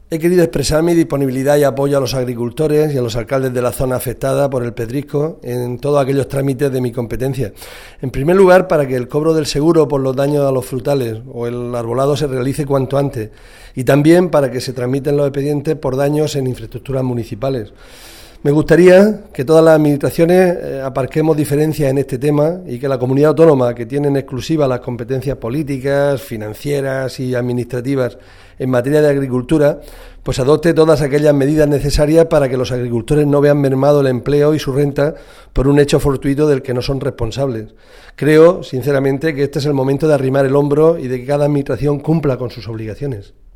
He querido expresar mi disponibilidad y apoyo a los agricultores y a los alcaldes de la zona afectada por el pedrisco en todos aquellos trámites de mi competencia. En primer lugar, para que el cobro del seguro por los daños a los frutales o el arbolado se realice cuanto antes, y también para que se tramiten los expedientes por daños en infraestructuras municipales. Me gustaría que todas las administraciones aparquemos diferencias en este tema y que la comunidad autónoma, que tiene en exclusiva las competencias políticas, financieras y administrativas en materia de agricultura, pues adopte todas aquellas medidas necesarias para que los agricultores no vean mermado el empleo y su renta por un hecho fortuito del que no son responsables. Creo, sinceramente, que este es el momento de arrimar el hombro y de que cada administración cumpla con sus obligaciones.